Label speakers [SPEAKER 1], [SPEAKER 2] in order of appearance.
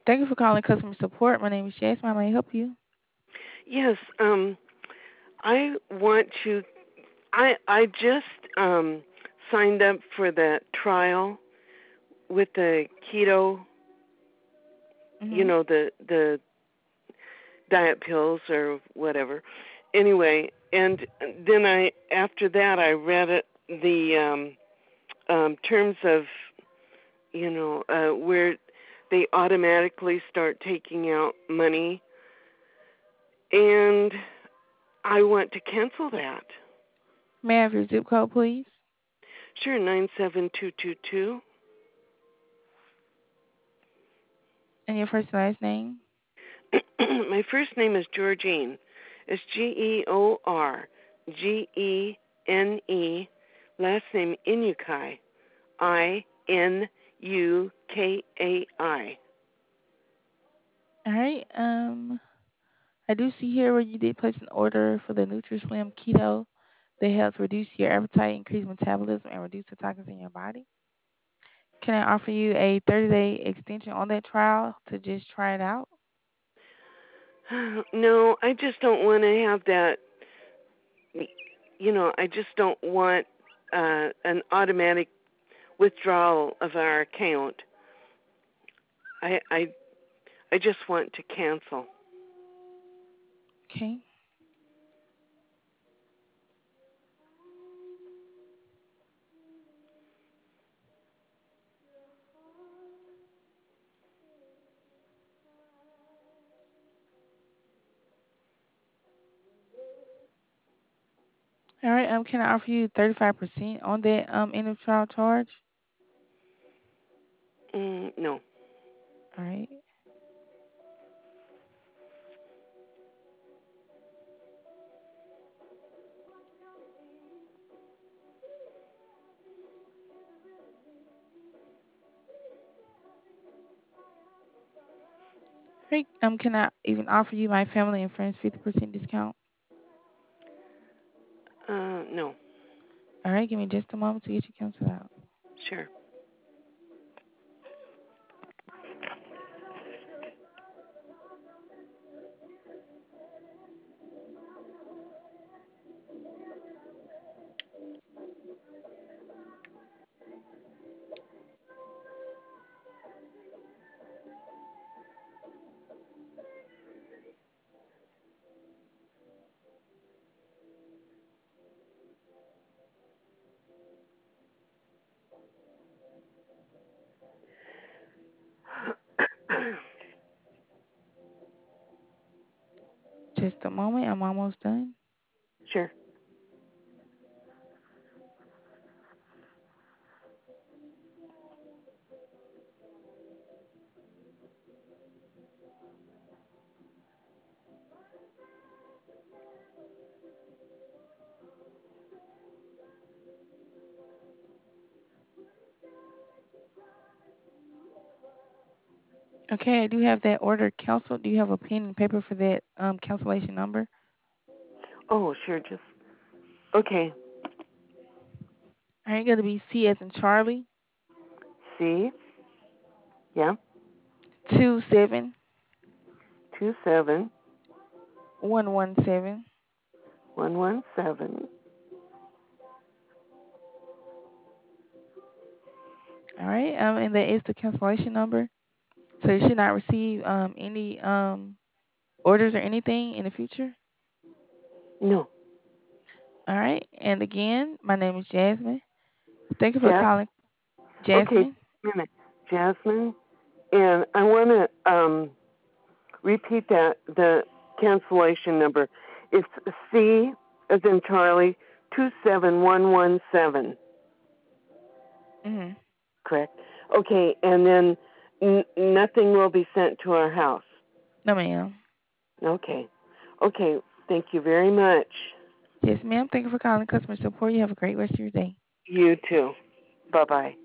[SPEAKER 1] Thank you for calling customer support. My name is Jasmine. How may I help you?
[SPEAKER 2] Yes, I want to. I just signed up for the trial with the keto.
[SPEAKER 1] Mm-hmm.
[SPEAKER 2] The diet pills or whatever. Anyway, and then I after that I read the terms of where they automatically start taking out money, and I want to cancel that.
[SPEAKER 1] May I have your zip code, please?
[SPEAKER 2] Sure, 97222.
[SPEAKER 1] And your first and last name?
[SPEAKER 2] My first name is Georgine. It's Georgene. Last name Inukai. Inukai.
[SPEAKER 1] All right. I do see here where you did place an order for the NutriSlim Keto that helps reduce your appetite, increase metabolism, and reduce the toxins in your body. Can I offer you a 30-day extension on that trial to just try it out?
[SPEAKER 2] No, I just don't want to have that. I just don't want an automatic withdrawal of our account. I I I just want to cancel.
[SPEAKER 1] Okay. All right. Can I offer you 35% on that end of trial charge?
[SPEAKER 2] No.
[SPEAKER 1] All right. Great. Can I even offer you my family and friends 50% discount?
[SPEAKER 2] No.
[SPEAKER 1] All right. Give me just a moment to get you canceled out.
[SPEAKER 2] Sure.
[SPEAKER 1] Just a moment. I'm almost done.
[SPEAKER 2] Sure.
[SPEAKER 1] Okay. I do have that order canceled. Do you have a pen and paper for that cancellation number?
[SPEAKER 2] Oh, sure. Just okay.
[SPEAKER 1] All right. Going to be C as in Charlie,
[SPEAKER 2] C. Yeah.
[SPEAKER 1] 27
[SPEAKER 2] 27
[SPEAKER 1] 117.
[SPEAKER 2] 117.
[SPEAKER 1] All right. And that is the cancellation number. So you should not receive any orders or anything in the future.
[SPEAKER 2] No.
[SPEAKER 1] All right. And again, my name is Jasmine. Thank you for
[SPEAKER 2] Jas.
[SPEAKER 1] calling
[SPEAKER 2] Okay.
[SPEAKER 1] Jasmine.
[SPEAKER 2] Minute. Jasmine. And I want to repeat the cancellation number. It's C as in Charlie 27117.
[SPEAKER 1] Mm-hmm.
[SPEAKER 2] Correct. Okay. And then nothing will be sent to our house.
[SPEAKER 1] No, ma'am.
[SPEAKER 2] Okay. Okay. Thank you very much.
[SPEAKER 1] Yes, ma'am. Thank you for calling customer support. You have a great rest of your day.
[SPEAKER 2] You too. Bye bye.